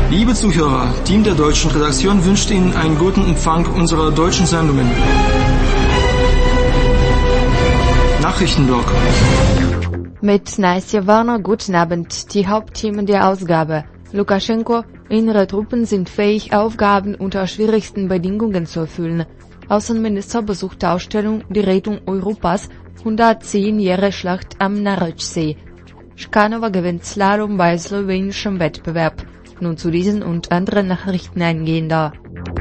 Liebe Zuhörer, Team der deutschen Redaktion wünscht Ihnen einen guten Empfang unserer deutschen Sendungen. Nachrichtenblock. Mit Naistja Warner, guten Abend. Die Hauptthemen der Ausgabe. Lukaschenko, innere Truppen sind fähig, Aufgaben unter schwierigsten Bedingungen zu erfüllen. Außenminister besucht Ausstellung Die Rettung Europas, 110 Jahre Schlacht am Narutschsee. Schkanova gewinnt Slalom bei slowenischem Wettbewerb. Nun zu diesen und anderen Nachrichten eingehender.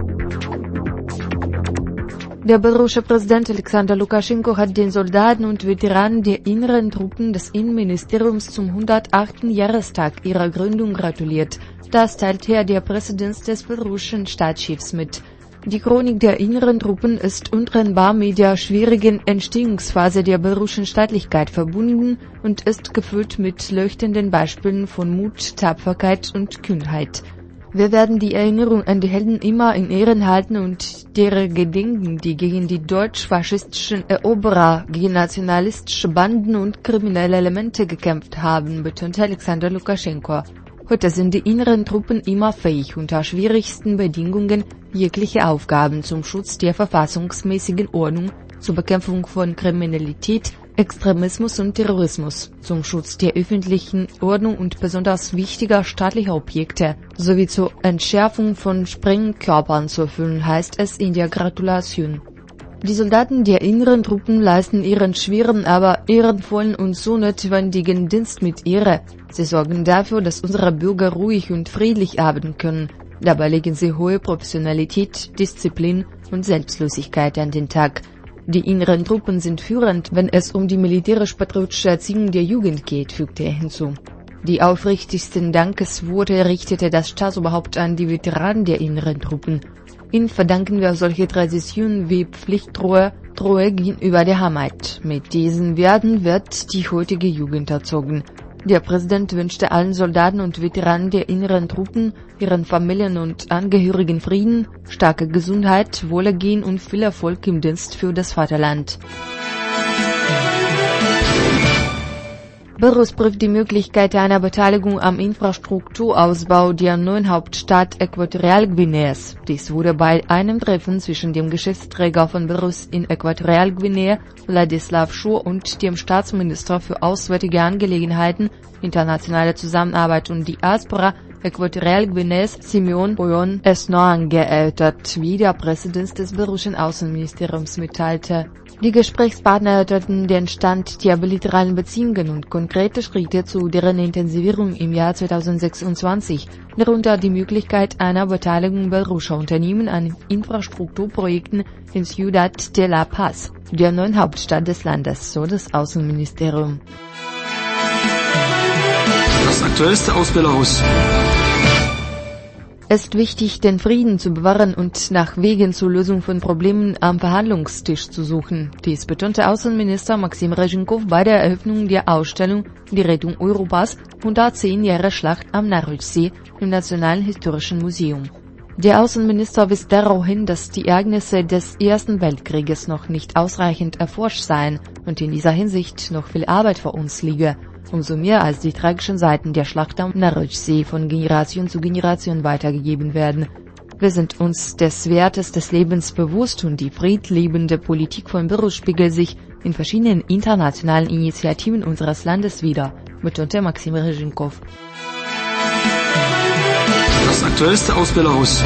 Der belarussische Präsident Alexander Lukaschenko hat den Soldaten und Veteranen der inneren Truppen des Innenministeriums zum 108. Jahrestag ihrer Gründung gratuliert. Das teilte der Präsident des belarussischen Staatschefs mit. Die Chronik der inneren Truppen ist untrennbar mit der schwierigen Entstehungsphase der belarussischen Staatlichkeit verbunden und ist gefüllt mit leuchtenden Beispielen von Mut, Tapferkeit und Kühnheit. Wir werden die Erinnerung an die Helden immer in Ehren halten und deren gedenken, die gegen die deutsch-faschistischen Eroberer, gegen nationalistische Banden und kriminelle Elemente gekämpft haben, betonte Alexander Lukaschenko. Heute sind die inneren Truppen immer fähig, unter schwierigsten Bedingungen jegliche Aufgaben zum Schutz der verfassungsmäßigen Ordnung, zur Bekämpfung von Kriminalität, Extremismus und Terrorismus, zum Schutz der öffentlichen Ordnung und besonders wichtiger staatlicher Objekte, sowie zur Entschärfung von Sprengkörpern zu erfüllen, heißt es in der Gratulation. Die Soldaten der inneren Truppen leisten ihren schweren, aber ehrenvollen und so notwendigen Dienst mit Ehre. Sie sorgen dafür, dass unsere Bürger ruhig und friedlich arbeiten können. Dabei legen sie hohe Professionalität, Disziplin und Selbstlosigkeit an den Tag. Die inneren Truppen sind führend, wenn es um die militärisch-patriotische Erziehung der Jugend geht, fügte er hinzu. Die aufrichtigsten Dankesworte richtete das Staatsoberhaupt an die Veteranen der inneren Truppen. Ihnen verdanken wir solche Traditionen wie Pflichttreue, Treue gegenüber der Heimat. Mit diesen Werten wird die heutige Jugend erzogen. Der Präsident wünschte allen Soldaten und Veteranen der inneren Truppen, ihren Familien und Angehörigen Frieden, starke Gesundheit, Wohlergehen und viel Erfolg im Dienst für das Vaterland. Belarus prüft die Möglichkeit einer Beteiligung am Infrastrukturausbau der neuen Hauptstadt Äquatorialguineas. Dies wurde bei einem Treffen zwischen dem Geschäftsträger von Belarus in Äquatorialguinea, Wladislaw Schur, und dem Staatsminister für Auswärtige Angelegenheiten, internationale Zusammenarbeit und Diaspora Äquatorialguineas, Simeon Oyon Esnoan, erörtert, wie der Präsident des belarussischen Außenministeriums mitteilte. Die Gesprächspartner erörterten den Stand der bilateralen Beziehungen und konkrete Schritte zu deren Intensivierung im Jahr 2026, darunter die Möglichkeit einer Beteiligung belarussischer Unternehmen an Infrastrukturprojekten in Ciudad de la Paz, der neuen Hauptstadt des Landes, so das Außenministerium. Das Aktuellste aus Belarus. Es ist wichtig, den Frieden zu bewahren und nach Wegen zur Lösung von Problemen am Verhandlungstisch zu suchen. Dies betonte Außenminister Maxim Rezhenkov bei der Eröffnung der Ausstellung Die Rettung Europas, 110 Jahre Schlacht am Narutschsee im Nationalen Historischen Museum. Der Außenminister wies darauf hin, dass die Ereignisse des Ersten Weltkrieges noch nicht ausreichend erforscht seien und in dieser Hinsicht noch viel Arbeit vor uns liege. Umso mehr als die tragischen Seiten der Schlacht am Narutschsee von Generation zu Generation weitergegeben werden. Wir sind uns des Wertes des Lebens bewusst und die friedliebende Politik von Belarus spiegelt sich in verschiedenen internationalen Initiativen unseres Landes wider, betonte Maxim Rezhenkov. Das Aktuellste aus Belarus.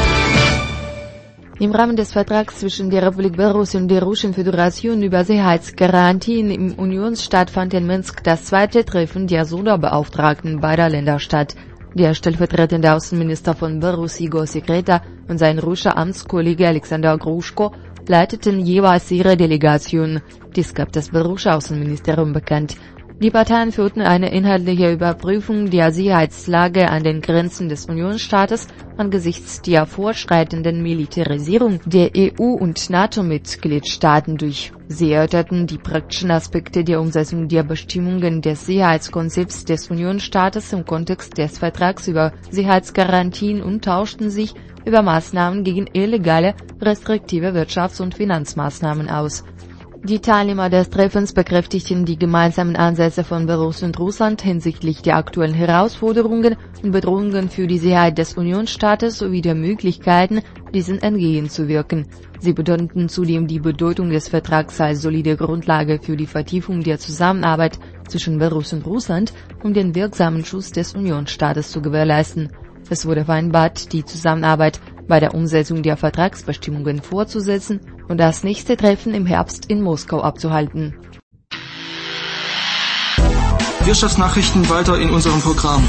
Im Rahmen des Vertrags zwischen der Republik Belarus und der Russischen Föderation über Sicherheitsgarantien im Unionsstaat fand in Minsk das zweite Treffen der Sonderbeauftragten beider Länder statt. Der stellvertretende Außenminister von Belarus Igor Sekreta und sein russischer Amtskollege Alexander Gruschko leiteten jeweils ihre Delegation. Dies gab das belarussische Außenministerium bekannt. Die Parteien führten eine inhaltliche Überprüfung der Sicherheitslage an den Grenzen des Unionsstaates angesichts der fortschreitenden Militarisierung der EU- und NATO-Mitgliedstaaten durch. Sie erörterten die praktischen Aspekte der Umsetzung der Bestimmungen des Sicherheitskonzepts des Unionsstaates im Kontext des Vertrags über Sicherheitsgarantien und tauschten sich über Maßnahmen gegen illegale, restriktive Wirtschafts- und Finanzmaßnahmen aus. Die Teilnehmer des Treffens bekräftigten die gemeinsamen Ansätze von Belarus und Russland hinsichtlich der aktuellen Herausforderungen und Bedrohungen für die Sicherheit des Unionsstaates sowie der Möglichkeiten, diesen entgegenzuwirken. Sie betonten zudem die Bedeutung des Vertrags als solide Grundlage für die Vertiefung der Zusammenarbeit zwischen Belarus und Russland, um den wirksamen Schutz des Unionsstaates zu gewährleisten. Es wurde vereinbart, die Zusammenarbeit bei der Umsetzung der Vertragsbestimmungen fortzusetzen und das nächste Treffen im Herbst in Moskau abzuhalten. Wirtschaftsnachrichten weiter in unserem Programm.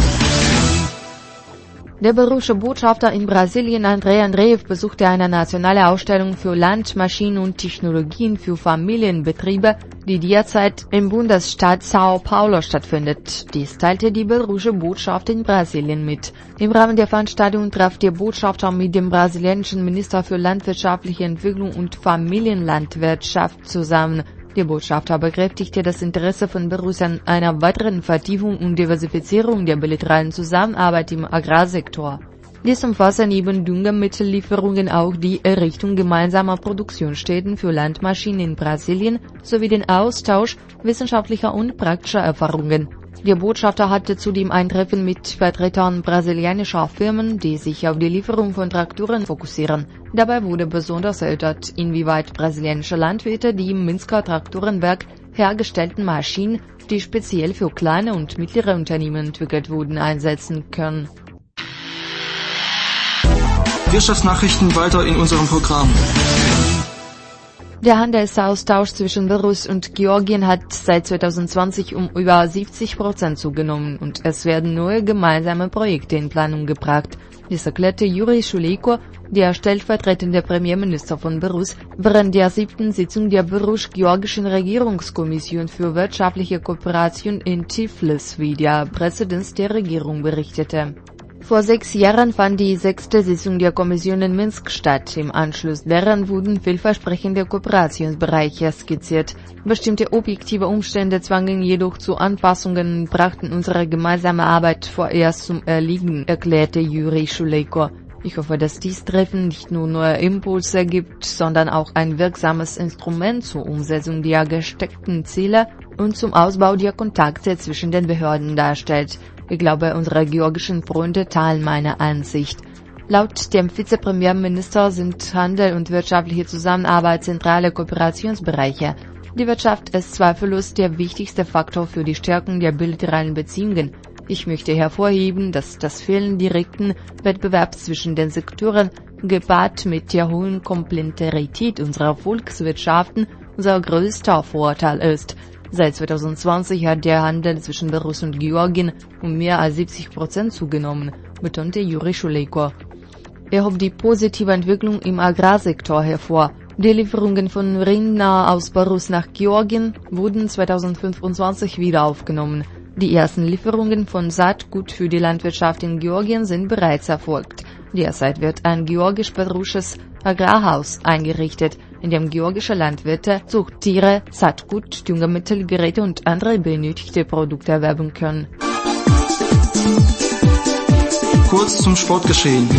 Der belarussische Botschafter in Brasilien Andrei Andreev besuchte eine nationale Ausstellung für Land, Maschinen und Technologien für Familienbetriebe, die derzeit im Bundesstaat São Paulo stattfindet. Dies teilte die belarussische Botschaft in Brasilien mit. Im Rahmen der Veranstaltung traf der Botschafter mit dem brasilianischen Minister für landwirtschaftliche Entwicklung und Familienlandwirtschaft zusammen. Der Botschafter bekräftigte das Interesse von Belarus an einer weiteren Vertiefung und Diversifizierung der bilateralen Zusammenarbeit im Agrarsektor. Dies umfasst neben Düngemittellieferungen auch die Errichtung gemeinsamer Produktionsstätten für Landmaschinen in Brasilien sowie den Austausch wissenschaftlicher und praktischer Erfahrungen. Der Botschafter hatte zudem ein Treffen mit Vertretern brasilianischer Firmen, die sich auf die Lieferung von Traktoren fokussieren. Dabei wurde besonders erörtert, inwieweit brasilianische Landwirte die im Minsker Traktorenwerk hergestellten Maschinen, die speziell für kleine und mittlere Unternehmen entwickelt wurden, einsetzen können. Wirtschaftsnachrichten weiter in unserem Programm. Der Handelsaustausch zwischen Belarus und Georgien hat seit 2020 um über 70% zugenommen und es werden neue gemeinsame Projekte in Planung gebracht. Dies erklärte Juri Schuleiko, der stellvertretende Premierminister von Belarus, während der 7. Sitzung der belarussisch-georgischen Regierungskommission für wirtschaftliche Kooperation in Tiflis, wie der Präsident der Regierung berichtete. Vor 6 Jahren fand die 6. Sitzung der Kommission in Minsk statt. Im Anschluss daran wurden vielversprechende Kooperationsbereiche skizziert. Bestimmte objektive Umstände zwangen jedoch zu Anpassungen und brachten unsere gemeinsame Arbeit vorerst zum Erliegen, erklärte Juri Schuleiko. Ich hoffe, dass dies Treffen nicht nur neue Impulse gibt, sondern auch ein wirksames Instrument zur Umsetzung der gesteckten Ziele und zum Ausbau der Kontakte zwischen den Behörden darstellt. Ich glaube, unsere georgischen Freunde teilen meine Ansicht. Laut dem Vizepremierminister sind Handel und wirtschaftliche Zusammenarbeit zentrale Kooperationsbereiche. Die Wirtschaft ist zweifellos der wichtigste Faktor für die Stärkung der bilateralen Beziehungen. Ich möchte hervorheben, dass das Fehlen direkten Wettbewerbs zwischen den Sektoren, gepaart mit der hohen Komplementarität unserer Volkswirtschaften, unser größter Vorteil ist. Seit 2020 hat der Handel zwischen Belarus und Georgien um mehr als 70% zugenommen, betonte Juri Schuleiko. Er hob die positive Entwicklung im Agrarsektor hervor. Die Lieferungen von Rindner aus Belarus nach Georgien wurden 2025 wieder aufgenommen. Die ersten Lieferungen von Saatgut für die Landwirtschaft in Georgien sind bereits erfolgt. Derzeit wird ein georgisch-belarussisches Agrarhaus eingerichtet, in dem georgische Landwirte Zuchttiere, Saatgut, Düngemittel, Geräte und andere benötigte Produkte erwerben können. Kurz zum Sportgeschehen.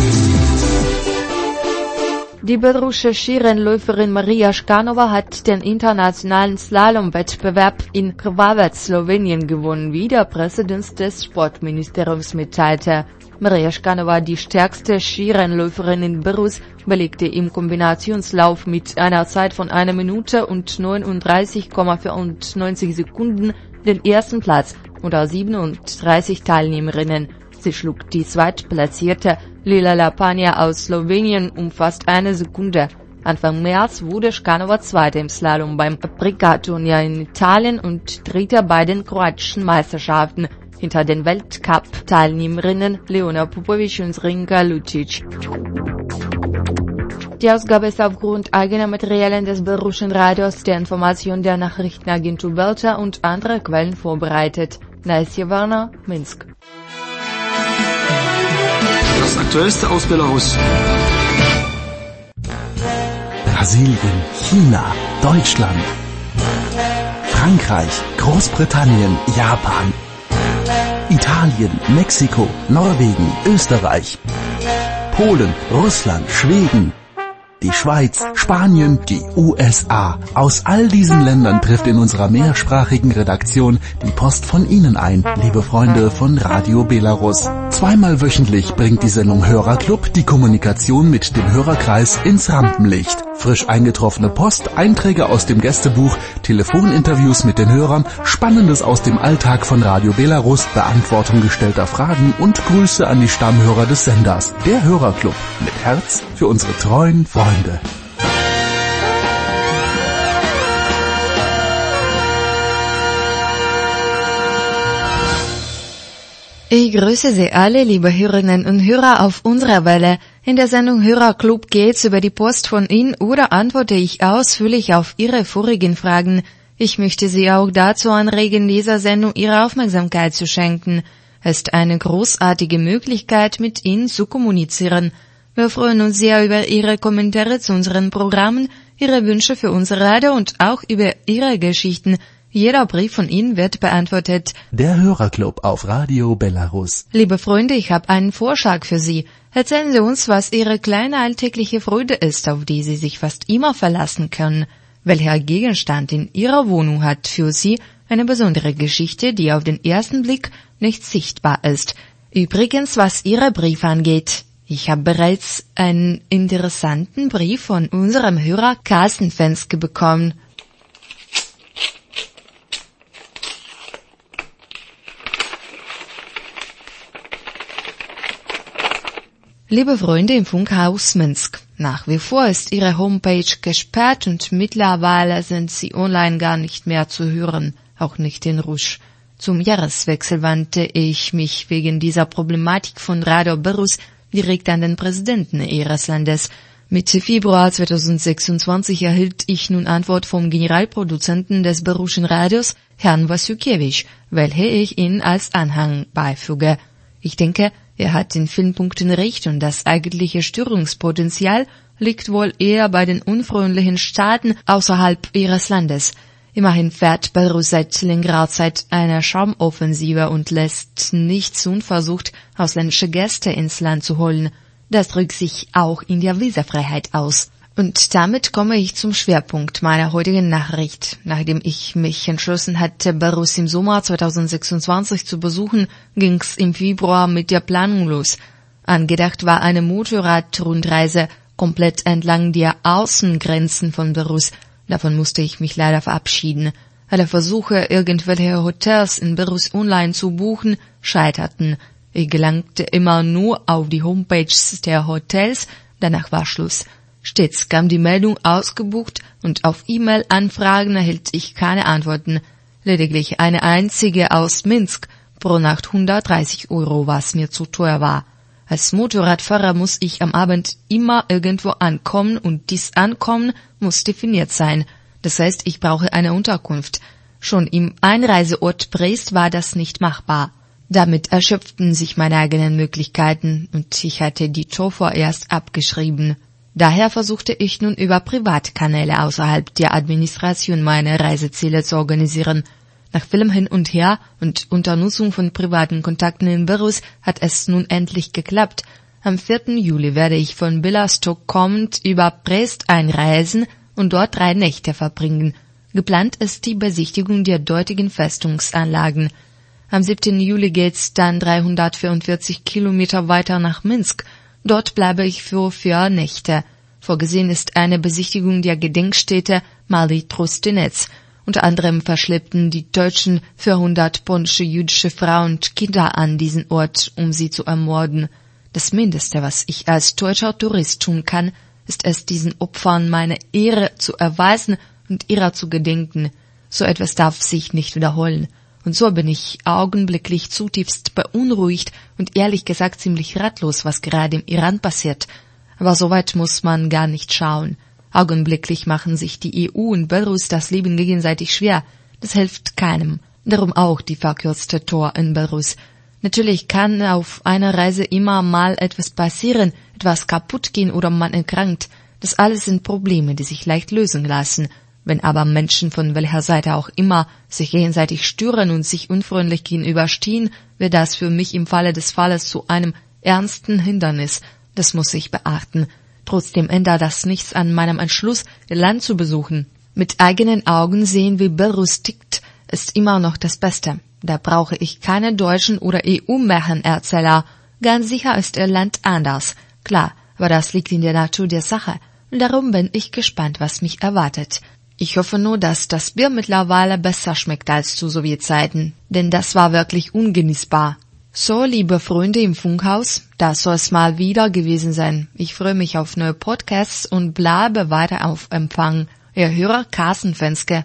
Die belarussische Skirennläuferin Maria Shkanova hat den internationalen Slalom-Wettbewerb in Krvavec, Slowenien gewonnen, wie der Präsident des Sportministeriums mitteilte. Maria Shkanova, die stärkste Skirennläuferin in Belarus, belegte im Kombinationslauf mit einer Zeit von 1 Minute und 39,94 Sekunden den ersten Platz unter 37 Teilnehmerinnen. Sie schlug die zweitplatzierte Lila Lapania aus Slowenien um fast 1 Sekunde. Anfang März wurde Shkanova Zweite im Slalom beim Aprica-Turnier in Italien und Dritte bei den kroatischen Meisterschaften, hinter den Weltcup-Teilnehmerinnen Leona Popovic und Rinka Lucic. Die Ausgabe ist aufgrund eigener Materialien des belarussischen Radios, der Information der Nachrichtenagentur Belta und anderer Quellen vorbereitet. Naisja Warner, Minsk. Das Aktuellste aus Belarus. Brasilien, China, Deutschland, Frankreich, Großbritannien, Japan, Italien, Mexiko, Norwegen, Österreich, Polen, Russland, Schweden, die Schweiz, Spanien, die USA. Aus all diesen Ländern trifft in unserer mehrsprachigen Redaktion die Post von Ihnen ein, liebe Freunde von Radio Belarus. Zweimal wöchentlich bringt die Sendung Hörerclub die Kommunikation mit dem Hörerkreis ins Rampenlicht. Frisch eingetroffene Post, Einträge aus dem Gästebuch, Telefoninterviews mit den Hörern, Spannendes aus dem Alltag von Radio Belarus, Beantwortung gestellter Fragen und Grüße an die Stammhörer des Senders. Der Hörerclub mit Herz für unsere treuen Freunde. Ich grüße Sie alle, liebe Hörerinnen und Hörer auf unserer Welle. In der Sendung Hörerclub geht's über die Post von Ihnen oder antworte ich ausführlich auf Ihre vorigen Fragen. Ich möchte Sie auch dazu anregen, dieser Sendung Ihre Aufmerksamkeit zu schenken. Es ist eine großartige Möglichkeit, mit Ihnen zu kommunizieren. Wir freuen uns sehr über Ihre Kommentare zu unseren Programmen, Ihre Wünsche für unser Radio und auch über Ihre Geschichten. Jeder Brief von Ihnen wird beantwortet. Der Hörerclub auf Radio Belarus. Liebe Freunde, ich habe einen Vorschlag für Sie. Erzählen Sie uns, was Ihre kleine alltägliche Freude ist, auf die Sie sich fast immer verlassen können. Welcher Gegenstand in Ihrer Wohnung hat für Sie eine besondere Geschichte, die auf den ersten Blick nicht sichtbar ist? Übrigens, was Ihre Briefe angeht. Ich habe bereits einen interessanten Brief von unserem Hörer Carsten Fenske bekommen. Liebe Freunde im Funkhaus Minsk, nach wie vor ist Ihre Homepage gesperrt und mittlerweile sind Sie online gar nicht mehr zu hören, auch nicht in Rusch. Zum Jahreswechsel wandte ich mich wegen dieser Problematik von Radio Belarus direkt an den Präsidenten Ihres Landes. Mitte Februar 2026 erhielt ich nun Antwort vom Generalproduzenten des belarussischen Radios, Herrn Wasyukiewicz, welche ich Ihnen als Anhang beifüge. Ich denke, er hat in vielen Punkten recht und das eigentliche Störungspotenzial liegt wohl eher bei den unfreundlichen Staaten außerhalb ihres Landes. Immerhin fährt Belarus seit längerer Zeit eine Charmoffensive und lässt nichts unversucht, ausländische Gäste ins Land zu holen. Das drückt sich auch in der Visafreiheit aus. Und damit komme ich zum Schwerpunkt meiner heutigen Nachricht. Nachdem ich mich entschlossen hatte, Belarus im Sommer 2026 zu besuchen, ging's im Februar mit der Planung los. Angedacht war eine Motorradrundreise komplett entlang der Außengrenzen von Belarus. Davon musste ich mich leider verabschieden. Alle Versuche, irgendwelche Hotels in Belarus online zu buchen, scheiterten. Ich gelangte immer nur auf die Homepages der Hotels, danach war Schluss. Stets kam die Meldung ausgebucht und auf E-Mail-Anfragen erhielt ich keine Antworten. Lediglich eine einzige aus Minsk, pro Nacht 130 €, was mir zu teuer war. Als Motorradfahrer muss ich am Abend immer irgendwo ankommen und dies Ankommen muss definiert sein. Das heißt, ich brauche eine Unterkunft. Schon im Einreiseort Brest war das nicht machbar. Damit erschöpften sich meine eigenen Möglichkeiten und ich hatte die Tour vorerst abgeschrieben. Daher versuchte ich nun über Privatkanäle außerhalb der Administration meine Reiseziele zu organisieren. Nach vielem Hin und Her und unter Nutzung von privaten Kontakten in Belarus hat es nun endlich geklappt. Am 4. Juli werde ich von Białystok kommend über Brest einreisen und dort 3 Nächte verbringen. Geplant ist die Besichtigung der dortigen Festungsanlagen. Am 7. Juli geht's dann 344 Kilometer weiter nach Minsk. Dort bleibe ich für 4 Nächte. Vorgesehen ist eine Besichtigung der Gedenkstätte Malý Trostinec. Unter anderem verschleppten die Deutschen 400 polnische jüdische Frauen und Kinder an diesen Ort, um sie zu ermorden. Das Mindeste, was ich als deutscher Tourist tun kann, ist es, diesen Opfern meine Ehre zu erweisen und ihrer zu gedenken. So etwas darf sich nicht wiederholen. Und so bin ich augenblicklich zutiefst beunruhigt und ehrlich gesagt ziemlich ratlos, was gerade im Iran passiert. Aber so weit muss man gar nicht schauen. Augenblicklich machen sich die EU und Belarus das Leben gegenseitig schwer. Das hilft keinem. Darum auch die verkürzte Tour in Belarus. Natürlich kann auf einer Reise immer mal etwas passieren, etwas kaputt gehen oder man erkrankt. Das alles sind Probleme, die sich leicht lösen lassen. Wenn aber Menschen von welcher Seite auch immer sich gegenseitig stören und sich unfreundlich gegenüberstehen, wird das für mich im Falle des Falles zu einem ernsten Hindernis. Das muss ich beachten. Trotzdem ändert das nichts an meinem Entschluss, ihr Land zu besuchen. Mit eigenen Augen sehen, wie Belarus tickt, ist immer noch das Beste. Da brauche ich keine deutschen oder EU-Märchenerzähler. Ganz sicher ist ihr Land anders. Klar, aber das liegt in der Natur der Sache. Und darum bin ich gespannt, was mich erwartet. Ich hoffe nur, dass das Bier mittlerweile besser schmeckt als zu Sowjetzeiten. Denn das war wirklich ungenießbar. So, liebe Freunde im Funkhaus, das soll es mal wieder gewesen sein. Ich freue mich auf neue Podcasts und bleibe weiter auf Empfang. Ihr Hörer Carsten Fenske.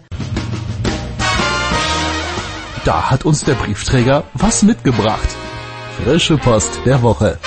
Da hat uns der Briefträger was mitgebracht. Frische Post der Woche.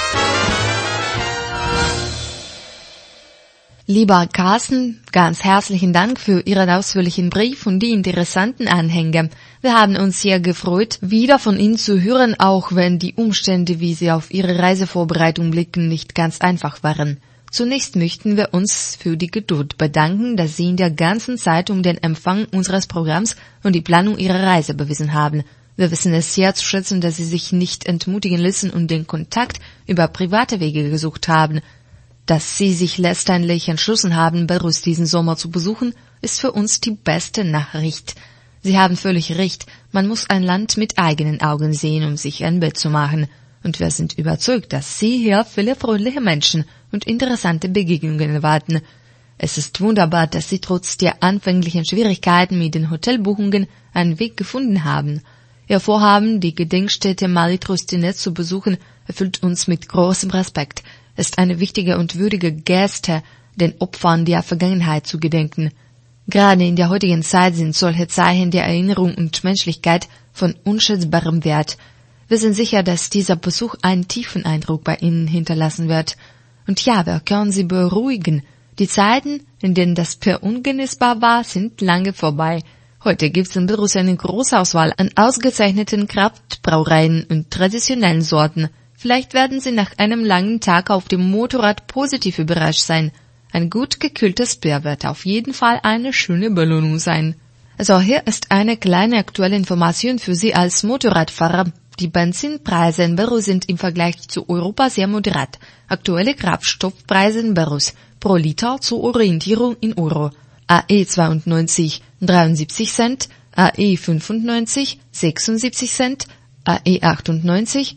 Lieber Carsten, ganz herzlichen Dank für Ihren ausführlichen Brief und die interessanten Anhänge. Wir haben uns sehr gefreut, wieder von Ihnen zu hören, auch wenn die Umstände, wie Sie auf Ihre Reisevorbereitung blicken, nicht ganz einfach waren. Zunächst möchten wir uns für die Geduld bedanken, dass Sie in der ganzen Zeit um den Empfang unseres Programms und die Planung Ihrer Reise bewiesen haben. Wir wissen es sehr zu schätzen, dass Sie sich nicht entmutigen lassen und den Kontakt über private Wege gesucht haben. Dass Sie sich letztendlich entschlossen haben, Belarus diesen Sommer zu besuchen, ist für uns die beste Nachricht. Sie haben völlig recht, man muss ein Land mit eigenen Augen sehen, um sich ein Bild zu machen. Und wir sind überzeugt, dass Sie hier viele freundliche Menschen und interessante Begegnungen erwarten. Es ist wunderbar, dass Sie trotz der anfänglichen Schwierigkeiten mit den Hotelbuchungen einen Weg gefunden haben. Ihr Vorhaben, die Gedenkstätte Mari Trostinet zu besuchen, erfüllt uns mit großem Respekt. Es ist eine wichtige und würdige Geste, den Opfern der Vergangenheit zu gedenken. Gerade in der heutigen Zeit sind solche Zeichen der Erinnerung und Menschlichkeit von unschätzbarem Wert. Wir sind sicher, dass dieser Besuch einen tiefen Eindruck bei Ihnen hinterlassen wird. Und ja, wir können Sie beruhigen. Die Zeiten, in denen das Bier ungenießbar war, sind lange vorbei. Heute gibt es in Belarus eine große Auswahl an ausgezeichneten Kraftbrauereien und traditionellen Sorten. Vielleicht werden Sie nach einem langen Tag auf dem Motorrad positiv überrascht sein. Ein gut gekühltes Bier wird auf jeden Fall eine schöne Belohnung sein. Also hier ist eine kleine aktuelle Information für Sie als Motorradfahrer. Die Benzinpreise in Belarus sind im Vergleich zu Europa sehr moderat. Aktuelle Kraftstoffpreise in Belarus pro Liter zur Orientierung in Euro. AE 92 73 Cent, AE 95 76 Cent, AE 98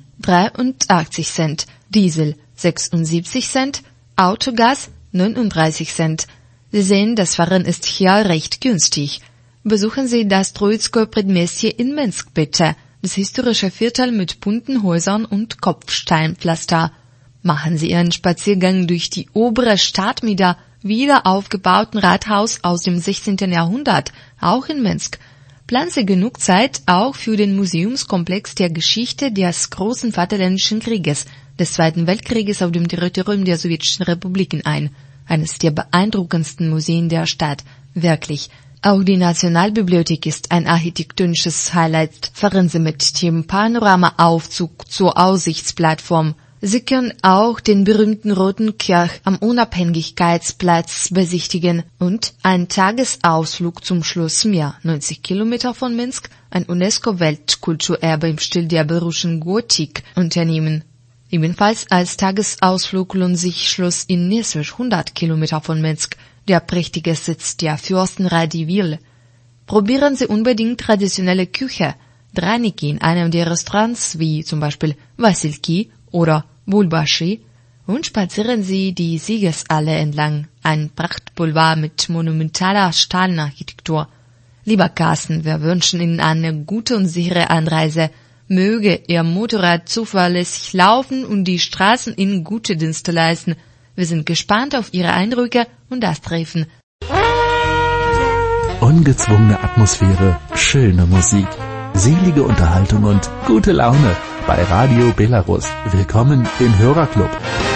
83 Cent, Diesel 76 Cent, Autogas 39 Cent. Sie sehen, das Fahren ist hier recht günstig. Besuchen Sie das Troitskoye Predmestje in Minsk bitte. Das historische Viertel mit bunten Häusern und Kopfsteinpflaster. Machen Sie Ihren Spaziergang durch die obere Stadt mit der wieder aufgebauten Rathaus aus dem 16. Jahrhundert, auch in Minsk. Planen Sie genug Zeit auch für den Museumskomplex der Geschichte des großen Vaterländischen Krieges, des Zweiten Weltkrieges auf dem Territorium der sowjetischen Republiken ein. Eines der beeindruckendsten Museen der Stadt. Wirklich. Auch die Nationalbibliothek ist ein architektonisches Highlight. Fahren Sie mit dem Panoramaaufzug zur Aussichtsplattform. Sie können auch den berühmten Roten Kirch am Unabhängigkeitsplatz besichtigen und einen Tagesausflug zum Schloss Mir, 90 Kilometer von Minsk, ein UNESCO-Weltkulturerbe im Stil der belarussischen Gotik, unternehmen. Ebenfalls als Tagesausflug lohnt sich Schloss in Neswisch, 100 Kilometer von Minsk, der prächtige Sitz der Fürsten Radziwiłł. Probieren Sie unbedingt traditionelle Küche. Draniki in einem der Restaurants, wie zum Beispiel Vasilki oder Bulbashi, und spazieren Sie die Siegesallee entlang, ein Prachtboulevard mit monumentaler Stahlenarchitektur. Lieber Carsten, wir wünschen Ihnen eine gute und sichere Anreise. Möge Ihr Motorrad zuverlässig laufen und die Straßen Ihnen gute Dienste leisten. Wir sind gespannt auf Ihre Eindrücke und das Treffen. Ungezwungene Atmosphäre, schöne Musik, selige Unterhaltung und gute Laune bei Radio Belarus. Willkommen im Hörerclub.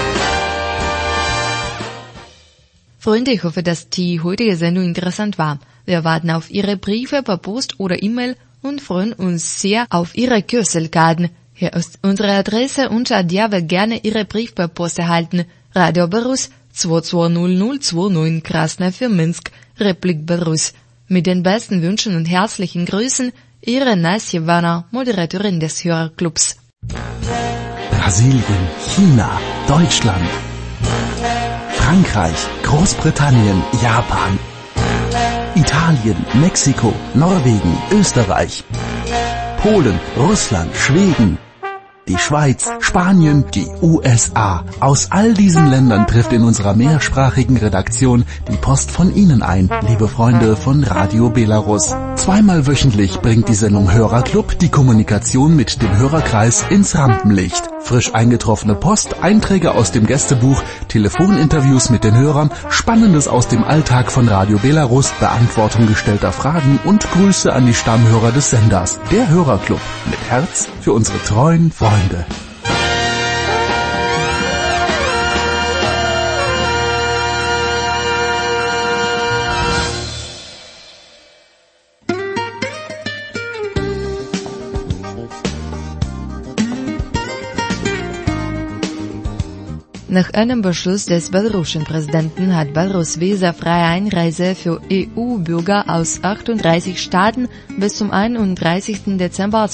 Freunde, ich hoffe, dass die heutige Sendung interessant war. Wir warten auf Ihre Briefe per Post oder E-Mail und freuen uns sehr auf Ihre Kürzelkarten. Hier ist unsere Adresse, unter der wir gerne Ihre Brief per Post erhalten. Radio Belarus 220029 Krasna für Minsk, Republik Belarus. Mit den besten Wünschen und herzlichen Grüßen, Ihre Nasjevana, Moderatorin des Brasilien, China, Deutschland, Frankreich, Großbritannien, Japan, Italien, Mexiko, Norwegen, Österreich, Polen, Russland, Schweden, die Schweiz, Spanien, die USA. Aus all diesen Ländern trifft in unserer mehrsprachigen Redaktion die Post von Ihnen ein, liebe Freunde von Radio Belarus. Zweimal wöchentlich bringt die Sendung Hörerclub die Kommunikation mit dem Hörerkreis ins Rampenlicht. Frisch eingetroffene Post, Einträge aus dem Gästebuch, Telefoninterviews mit den Hörern, Spannendes aus dem Alltag von Radio Belarus, Beantwortung gestellter Fragen und Grüße an die Stammhörer des Senders. Der Hörerclub mit Herz für unsere treuen Freunde. Nach einem Beschluss des belarussischen Präsidenten hat Belarus visafreie Einreise für EU-Bürger aus 38 Staaten bis zum 31. Dezember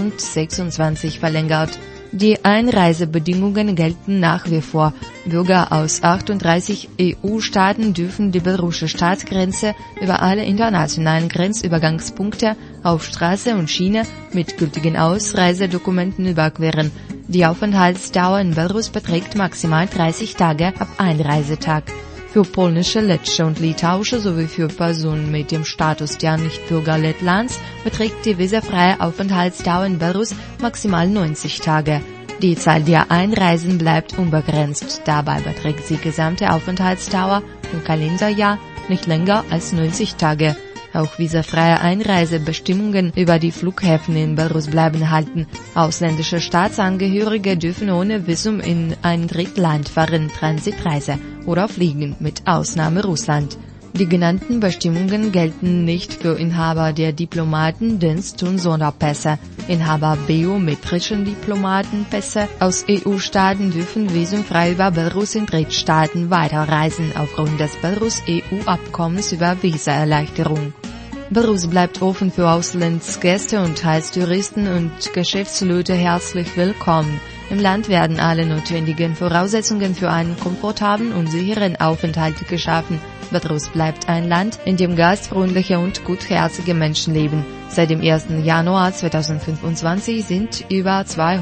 2026 verlängert. Die Einreisebedingungen gelten nach wie vor. Bürger aus 38 EU-Staaten dürfen die belarussische Staatsgrenze über alle internationalen Grenzübergangspunkte auf Straße und Schiene mit gültigen Ausreisedokumenten überqueren. Die Aufenthaltsdauer in Belarus beträgt maximal 30 Tage ab Einreisetag. Für polnische, lettische und litauische sowie für Personen mit dem Status der Nichtbürger Lettlands beträgt die visafreie Aufenthaltsdauer in Belarus maximal 90 Tage. Die Zahl der Einreisen bleibt unbegrenzt. Dabei beträgt die gesamte Aufenthaltsdauer im Kalenderjahr nicht länger als 90 Tage. Auch visafreie Einreisebestimmungen über die Flughäfen in Belarus bleiben halten. Ausländische Staatsangehörige dürfen ohne Visum in ein Drittland fahren, Transitreise oder fliegen, mit Ausnahme Russland. Die genannten Bestimmungen gelten nicht für Inhaber der Diplomaten-, Dienst- und Sonderpässe. Inhaber biometrischen Diplomatenpässe aus EU-Staaten dürfen visumfrei über Belarus in Drittstaaten weiterreisen aufgrund des Belarus-EU-Abkommens über Visaerleichterung. Belarus bleibt offen für Auslandsgäste und heißt Touristen und Geschäftsleute herzlich willkommen. Im Land werden alle notwendigen Voraussetzungen für einen komfortablen und sicheren Aufenthalt geschaffen. Belarus bleibt ein Land, in dem gastfreundliche und gutherzige Menschen leben. Seit dem 1. Januar 2025 sind über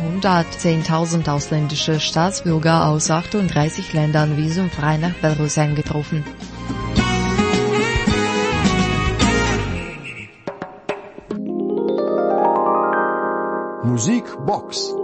210.000 ausländische Staatsbürger aus 38 Ländern visumfrei nach Belarus eingetroffen. Musikbox.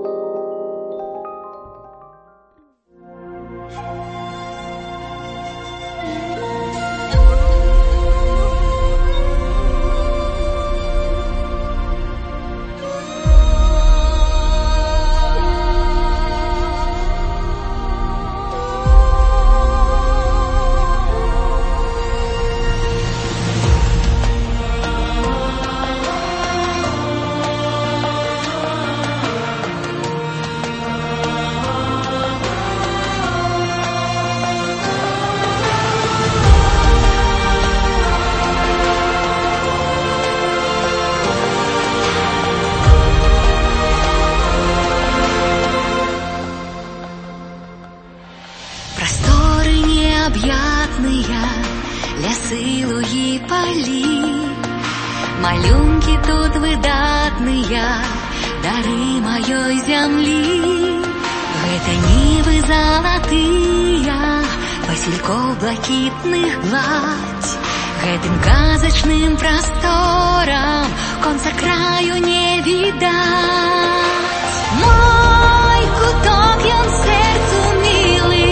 Лясы, луги, поли, малюнки тут выдатные, дары маёй зямлі. Гэта нівы залатыя, васількоў блакітных гладзь. Гэтым казачным прасторам конца краю не відаць. Мой куток, ён сэрцу мілы,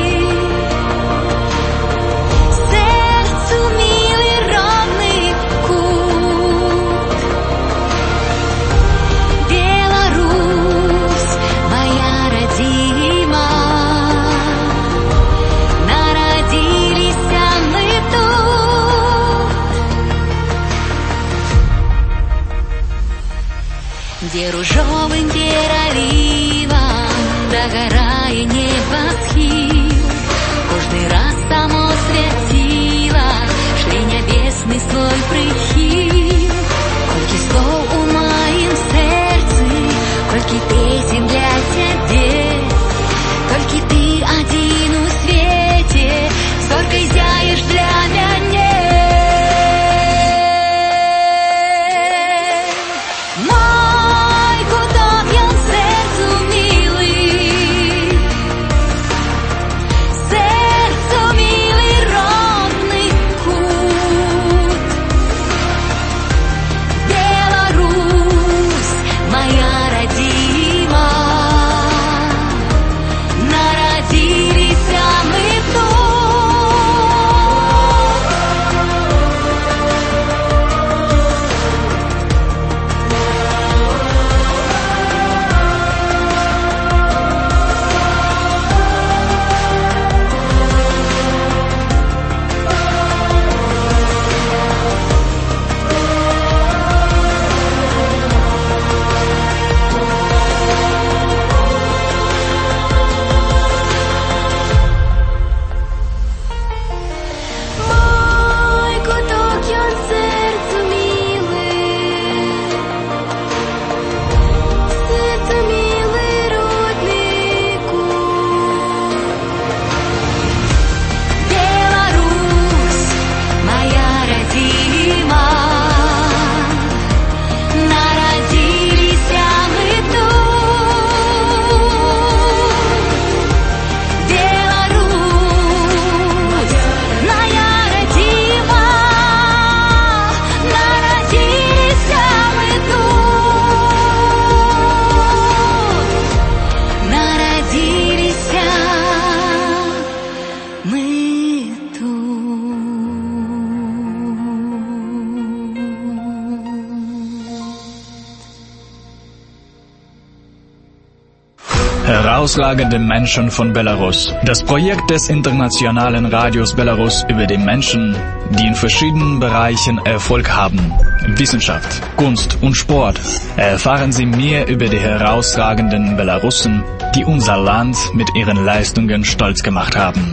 где ружовым пералівам дагорае небасхіл. Кожны раз само свяціла шле нябесны свой прыхіл. Колькі слоў у маім сэрцы, колькі песен для цябе, толькі ты адзін у свеце, Herausragende Menschen von Belarus. Das Projekt des internationalen Radios Belarus über die Menschen, die in verschiedenen Bereichen Erfolg haben. Wissenschaft, Kunst und Sport. Erfahren Sie mehr über die herausragenden Belarussen, die unser Land mit ihren Leistungen stolz gemacht haben.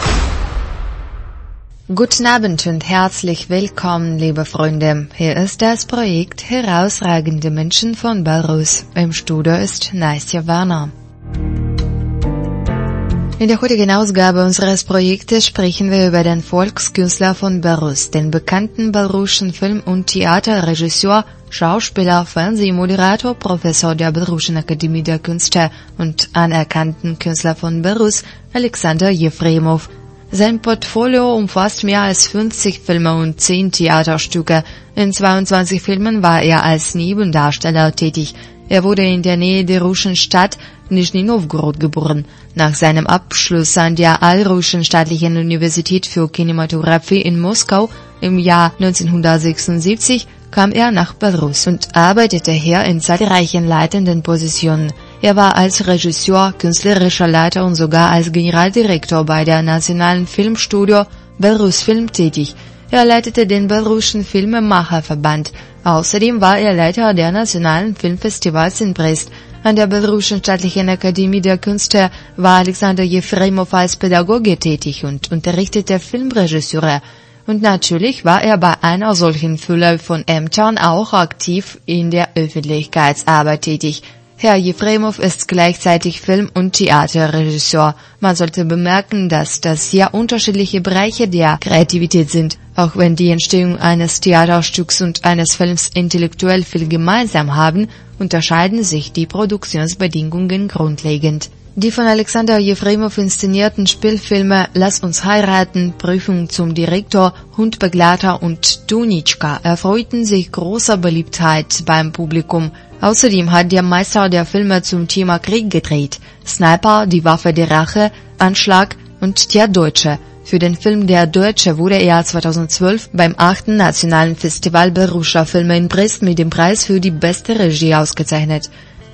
Guten Abend und herzlich willkommen, liebe Freunde. Hier ist das Projekt Herausragende Menschen von Belarus. Im Studio ist Nastja Werner. In der heutigen Ausgabe unseres Projektes sprechen wir über den Volkskünstler von Belarus, den bekannten belarussischen Film- und Theaterregisseur, Schauspieler, Fernsehmoderator, Professor der Belarussischen Akademie der Künste und anerkannten Künstler von Belarus, Alexander Jefremov. Sein Portfolio umfasst mehr als 50 Filme und 10 Theaterstücke. In 22 Filmen war er als Nebendarsteller tätig. Er wurde in der Nähe der russischen Stadt Nischni Novgorod geboren. Nach seinem Abschluss an der Allrussischen Staatlichen Universität für Kinematografie in Moskau im Jahr 1976 kam er nach Belarus und arbeitete hier in zahlreichen leitenden Positionen. Er war als Regisseur, künstlerischer Leiter und sogar als Generaldirektor bei der Nationalen Filmstudio Belarus Film tätig. Er leitete den belarussischen Filmemacherverband. Außerdem war er Leiter der Nationalen Filmfestivals in Brest. An der Belarussischen Staatlichen Akademie der Künste war Alexander Jefremov als Pädagoge tätig und unterrichtete Filmregisseure. Und natürlich war er bei einer solchen Fülle von Ämtern auch aktiv in der Öffentlichkeitsarbeit tätig. Herr Jefremov ist gleichzeitig Film- und Theaterregisseur. Man sollte bemerken, dass das sehr unterschiedliche Bereiche der Kreativität sind. Auch wenn die Entstehung eines Theaterstücks und eines Films intellektuell viel gemeinsam haben, unterscheiden sich die Produktionsbedingungen grundlegend. Die von Alexander Jefremov inszenierten Spielfilme Lass uns heiraten, Prüfung zum Direktor, Hundbegleiter und Dunitschka erfreuten sich großer Beliebtheit beim Publikum. Außerdem hat der Meister der Filme zum Thema Krieg gedreht. Sniper, die Waffe der Rache, Anschlag und Der Deutsche. Für den Film Der Deutsche wurde er 2012 beim 8. Nationalen Festival Belarussischer Filme in Brest mit dem Preis für die beste Regie ausgezeichnet.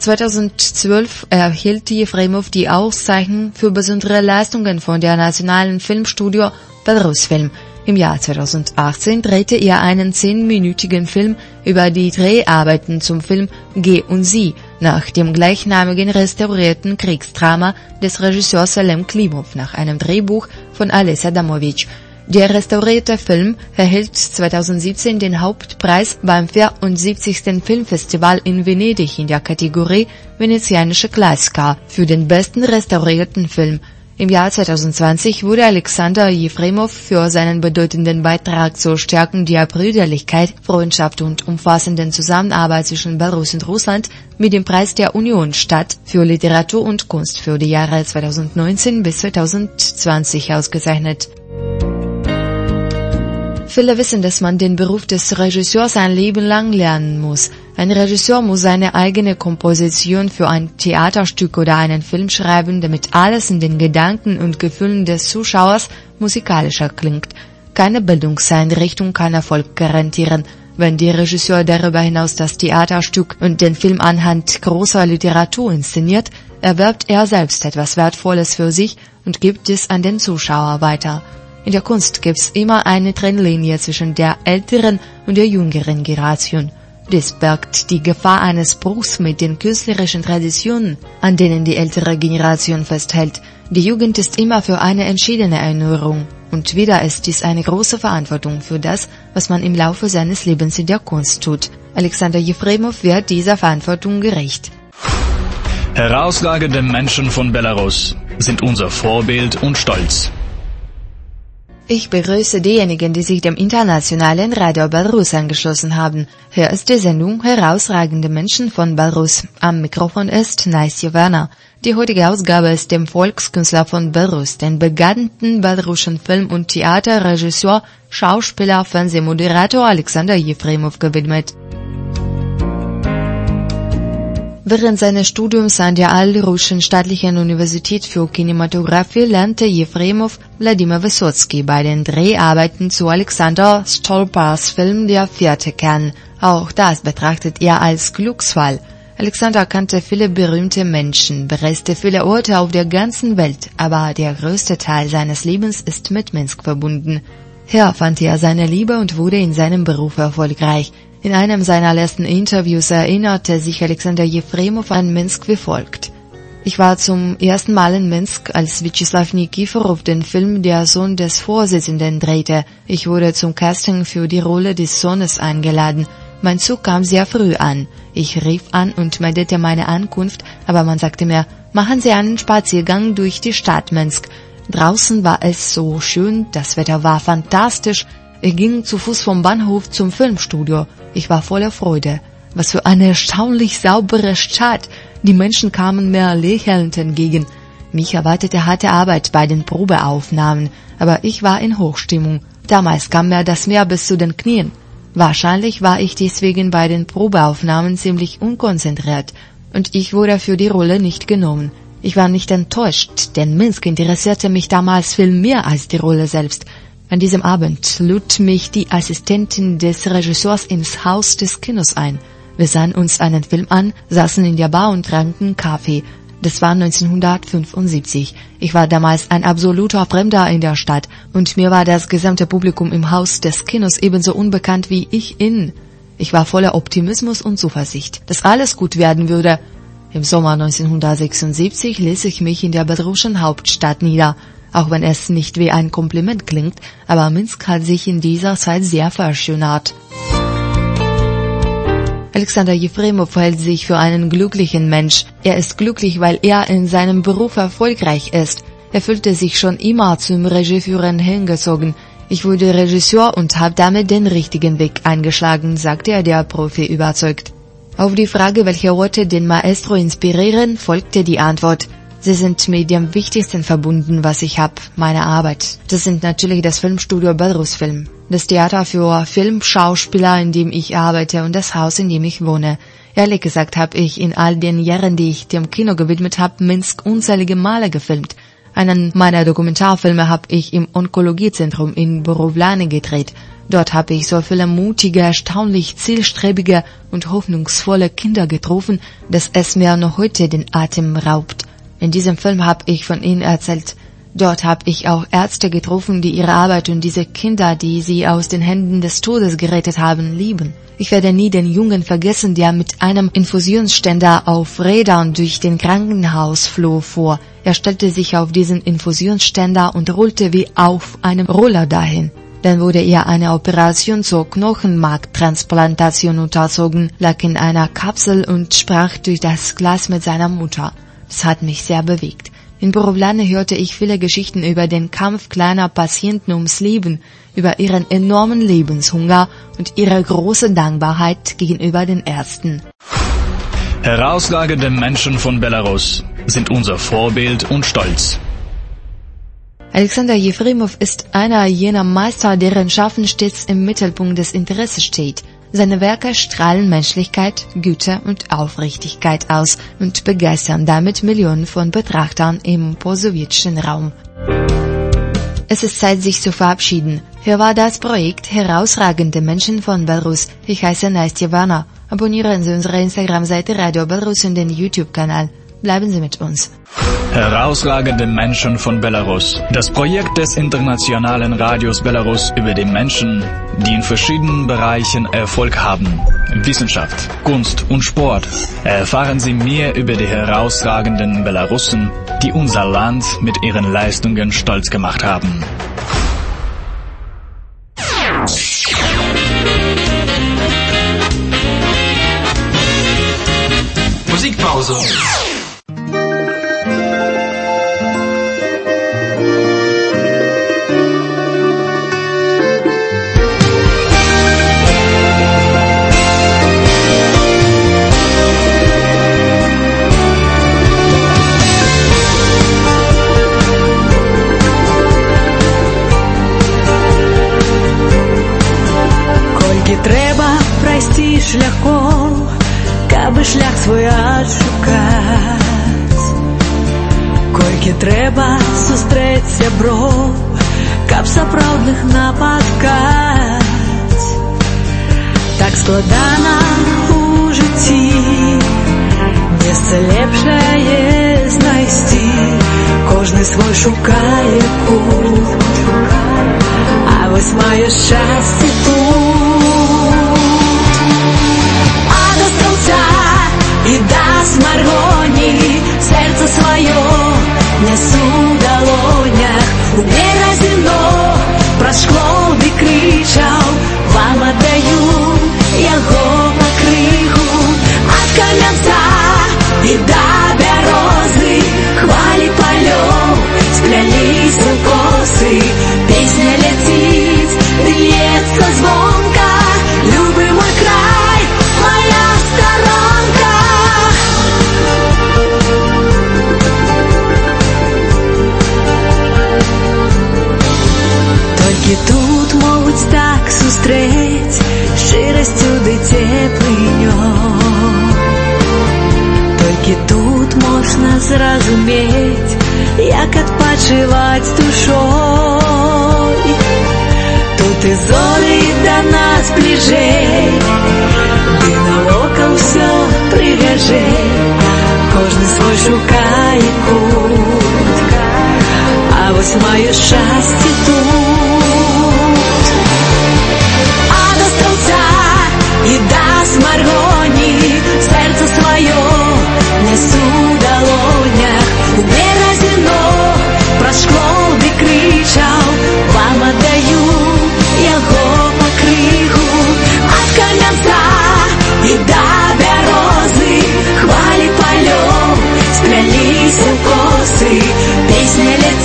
2012 erhielt Jefremov die Auszeichnung für besondere Leistungen von der Nationalen Filmstudio Belarus Film. Im Jahr 2018 drehte er einen 10-minütigen Film über die Dreharbeiten zum Film Geh und Sie, nach dem gleichnamigen restaurierten Kriegsdrama des Regisseurs Salem Klimov nach einem Drehbuch von Alessa Damovic. Der restaurierte Film erhielt 2017 den Hauptpreis beim 74. Filmfestival in Venedig in der Kategorie Venezianische Klassiker für den besten restaurierten Film. Im Jahr 2020 wurde Alexander Jefremov für seinen bedeutenden Beitrag zur Stärkung der Brüderlichkeit, Freundschaft und umfassenden Zusammenarbeit zwischen Belarus und Russland mit dem Preis der Unionsstadt für Literatur und Kunst für die Jahre 2019 bis 2020 ausgezeichnet. Viele wissen, dass man den Beruf des Regisseurs ein Leben lang lernen muss. Ein Regisseur muss seine eigene Komposition für ein Theaterstück oder einen Film schreiben, damit alles in den Gedanken und Gefühlen des Zuschauers musikalischer klingt. Keine Bildungseinrichtung kann Erfolg garantieren. Wenn der Regisseur darüber hinaus das Theaterstück und den Film anhand großer Literatur inszeniert, erwirbt er selbst etwas Wertvolles für sich und gibt es an den Zuschauer weiter. In der Kunst gibt's immer eine Trennlinie zwischen der älteren und der jüngeren Generation. Dies birgt die Gefahr eines Bruchs mit den künstlerischen Traditionen, an denen die ältere Generation festhält. Die Jugend ist immer für eine entschiedene Erneuerung. Und wieder ist dies eine große Verantwortung für das, was man im Laufe seines Lebens in der Kunst tut. Alexander Jefremov wird dieser Verantwortung gerecht. Herausragende Menschen von Belarus sind unser Vorbild und Stolz. Ich begrüße diejenigen, die sich dem internationalen Radio Belarus angeschlossen haben. Hier ist die Sendung Herausragende Menschen von Belarus. Am Mikrofon ist Nastja Werner. Die heutige Ausgabe ist dem Volkskünstler von Belarus, den bekannten belarussischen Film- und Theaterregisseur, Schauspieler, Fernsehmoderator Alexander Jefremov gewidmet. Während seines Studiums an der Allrussischen Staatlichen Universität für Kinematografie lernte Jefremov Wladimir Wysotsky bei den Dreharbeiten zu Alexander Stolpars Film Der Vierte kennen. Auch das betrachtet er als Glücksfall. Alexander kannte viele berühmte Menschen, bereiste viele Orte auf der ganzen Welt, aber der größte Teil seines Lebens ist mit Minsk verbunden. Hier fand er seine Liebe und wurde in seinem Beruf erfolgreich. In einem seiner letzten Interviews erinnerte sich Alexander Jefremov an Minsk wie folgt. Ich war zum ersten Mal in Minsk, als Vyacheslav Nikiforov den Film Der Sohn des Vorsitzenden drehte. Ich wurde zum Casting für die Rolle des Sohnes eingeladen. Mein Zug kam sehr früh an. Ich rief an und meldete meine Ankunft, aber man sagte mir, machen Sie einen Spaziergang durch die Stadt Minsk. Draußen war es so schön, das Wetter war fantastisch. Ich ging zu Fuß vom Bahnhof zum Filmstudio. Ich war voller Freude. Was für eine erstaunlich saubere Stadt. Die Menschen kamen mir lächelnd entgegen. Mich erwartete harte Arbeit bei den Probeaufnahmen, aber ich war in Hochstimmung. Damals kam mir das Meer bis zu den Knien. Wahrscheinlich war ich deswegen bei den Probeaufnahmen ziemlich unkonzentriert und ich wurde für die Rolle nicht genommen. Ich war nicht enttäuscht, denn Minsk interessierte mich damals viel mehr als die Rolle selbst. An diesem Abend lud mich die Assistentin des Regisseurs ins Haus des Kinos ein. Wir sahen uns einen Film an, saßen in der Bar und tranken Kaffee. Das war 1975. Ich war damals ein absoluter Fremder in der Stadt und mir war das gesamte Publikum im Haus des Kinos ebenso unbekannt wie ich ihnen. Ich war voller Optimismus und Zuversicht, dass alles gut werden würde. Im Sommer 1976 ließ ich mich in der belarussischen Hauptstadt nieder. Auch wenn es nicht wie ein Kompliment klingt, aber Minsk hat sich in dieser Zeit sehr verschönert. Alexander Jefremov hält sich für einen glücklichen Mensch. Er ist glücklich, weil er in seinem Beruf erfolgreich ist. Er fühlte sich schon immer zum Regieführen hingezogen. Ich wurde Regisseur und habe damit den richtigen Weg eingeschlagen, sagte er der Profi überzeugt. Auf die Frage, welche Orte den Maestro inspirieren, folgte die Antwort. Sie sind mit dem Wichtigsten verbunden, was ich habe, meine Arbeit. Das sind natürlich das Filmstudio Belarus Film, das Theater für Filmschauspieler, in dem ich arbeite, und das Haus, in dem ich wohne. Ehrlich gesagt habe ich in all den Jahren, die ich dem Kino gewidmet habe, Minsk unzählige Male gefilmt. Einen meiner Dokumentarfilme habe ich im Onkologiezentrum in Borovlane gedreht. Dort habe ich so viele mutige, erstaunlich zielstrebige und hoffnungsvolle Kinder getroffen, dass es mir noch heute den Atem raubt. In diesem Film habe ich von ihnen erzählt. Dort habe ich auch Ärzte getroffen, die ihre Arbeit und diese Kinder, die sie aus den Händen des Todes gerettet haben, lieben. Ich werde nie den Jungen vergessen, der mit einem Infusionsständer auf Rädern durch den Krankenhausflur fuhr. Er stellte sich auf diesen Infusionsständer und rollte wie auf einem Roller dahin. Dann wurde er eine Operation zur Knochenmarktransplantation unterzogen, lag in einer Kapsel und sprach durch das Glas mit seiner Mutter. Das hat mich sehr bewegt. In Borovlane hörte ich viele Geschichten über den Kampf kleiner Patienten ums Leben, über ihren enormen Lebenshunger und ihre große Dankbarkeit gegenüber den Ärzten. Herausragende Menschen von Belarus sind unser Vorbild und Stolz. Alexander Jefremov ist einer jener Meister, deren Schaffen stets im Mittelpunkt des Interesses steht. Seine Werke strahlen Menschlichkeit, Güte und Aufrichtigkeit aus und begeistern damit Millionen von Betrachtern im postsowjetischen Raum. Es ist Zeit, sich zu verabschieden. Hier war das Projekt Herausragende Menschen von Belarus. Ich heiße Nastja Werner. Abonnieren Sie unsere Instagram-Seite Radio Belarus und den YouTube-Kanal. Bleiben Sie mit uns. Herausragende Menschen von Belarus. Das Projekt des internationalen Radios Belarus über die Menschen, die in verschiedenen Bereichen Erfolg haben. Wissenschaft, Kunst und Sport. Erfahren Sie mehr über die herausragenden Belarussen, die unser Land mit ihren Leistungen stolz gemacht haben. Musikpause. Треба пройти шляхом, кабы шлях свой отшукать. Колькі треба сустрэць сяброў, каб сапраўдных напаткаць. Так складана у жыцці месца лепшае знайсці, кожны свой шукае кут, а вось маё шчасце тут. А да столца і да смаргоні сердце сваё несу в далонях, у беразіно праз шкло ды крычаў, вам аддаю яго па крыху. Ад камянца і да бярозы хвалі палёў спляліся ў косы, песня ляціць ды лецца звонка, любы мой край, моя сторонка. Толькі тут могуць так сустрэць шчырасцю ды цеплынёй, толькі тут можна зразумець, як адпачываць душой. Тут і зоры да нас бліжэй, ды навокал усё прыгажэй, кожны свой шукае кут, а вось маё шчасце тут. А да столца і да смаргоні сердце сваё несу в далонях, у беразіно праз шкло ды крычаў, вам аддаю яго па крыху. Ад камянца і да бярозы хвалі палёў спляліся ў косы, песня ляціць